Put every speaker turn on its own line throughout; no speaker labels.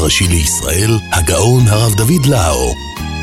הראשי לישראל, הגאון הרב דוד לאו.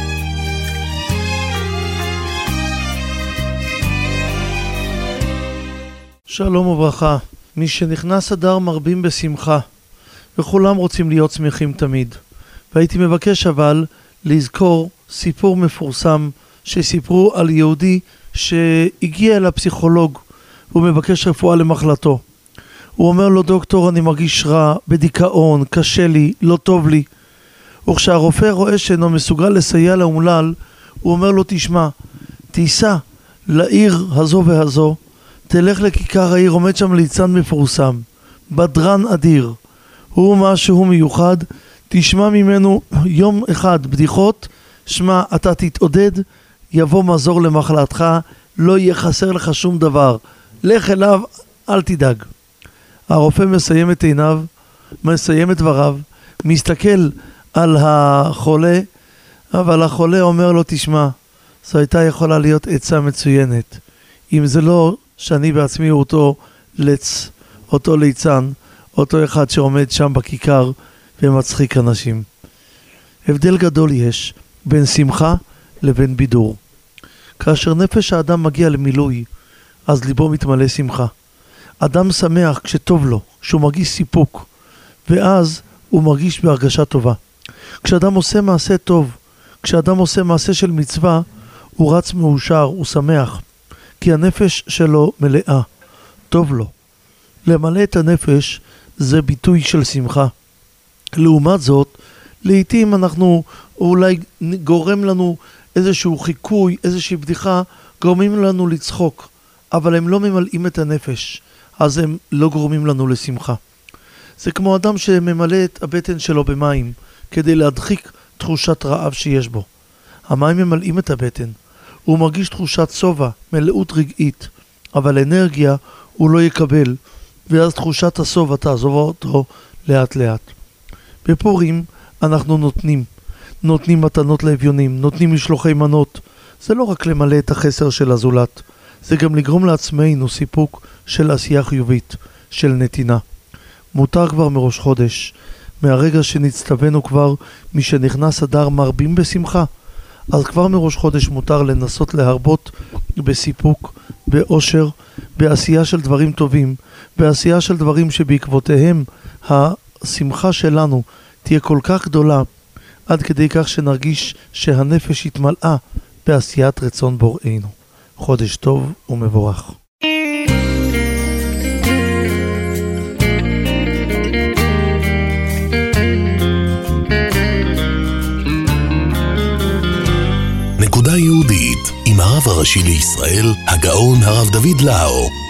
שלום וברכה. מי שנכנס אדר מרבים בשמחה, וכולם רוצים להיות שמחים תמיד. והייתי מבקש אבל לזכור סיפור מפורסם שסיפרו על יהודי שהגיע אל הפסיכולוג, הוא מבקש רפואה למחלתו. הוא אומר לו, דוקטור, אני מרגיש רע, בדיכאון, קשה לי, לא טוב לי. וכשהרופא רואה שאינו מסוגל לסייע לאומלל, הוא אומר לו, תשמע, תיסע לעיר הזו והזו, תלך לכיכר העיר, עומד שם ליצן מפורסם, בדרן אדיר, הוא משהו מיוחד, תשמע ממנו יום אחד בדיחות, שמע, אתה תתעודד, יבוא מזור למחלתך, לא יהיה חסר לך שום דבר, לך אליו, אל תדאג. הרופא מסיים את עיניו, מסיים את דבריו, מסתכל על החולה, אבל החולה אומר לו, תשמע, זו הייתה יכולה להיות עצה מצוינת, אם זה לא שאני בעצמי אותו לץ, אותו ליצן, אותו אחד שעומד שם בכיכר ומצחיק אנשים. הבדל גדול יש בין שמחה לבין בידור. כאשר נפש האדם מגיע למילוי, אז ליבו מתמלא שמחה. אדם שמח כשטוב לו, כשהוא מרגיש סיפוק, ואז הוא מרגיש בהרגשה טובה. כשאדם עושה מעשה טוב, כשאדם עושה מעשה של מצווה, הוא רץ מאושר, הוא שמח, כי הנפש שלו מלאה, טוב לו. למלא את הנפש זה ביטוי של שמחה. לעומת זאת, לעתים אנחנו אולי גורם לנו איזשהו חיקוי, איזושהי בדיחה, גורמים לנו לצחוק, אבל הם לא ממלאים את הנפש, אז הם לא גורמים לנו לשמחה. זה כמו אדם שממלא את הבטן שלו במים, כדי להדחיק תחושת רעב שיש בו. המים ממלאים את הבטן, הוא מרגיש תחושת סובה, מלאות רגעית, אבל אנרגיה הוא לא יקבל, ואז תחושת הסובה תעזוב אותו לאט לאט. בפורים אנחנו נותנים מתנות לאביונים, נותנים משלוחי מנות. זה לא רק למלא את החסר של הזולת, זה גם לגרום לעצמנו סיפוק של עשייה חיובית, של נתינה. מותר כבר מראש חודש, מהרגע שנצטווינו כבר, מי שנכנס אדר מרבים בשמחה, אז כבר מראש חודש מותר לנסות להרבות בסיפוק, באושר, בעשייה של דברים טובים, בעשייה של דברים שבעקבותיהם השמחה שלנו תהיה כל כך גדולה, עד כדי כך שנרגיש שהנפש התמלאה בעשיית רצון בוראנו. חודש טוב ומבורך.
נקודה יהודית עם הרב הראשי לישראל, הגאון הרב דוד לאו.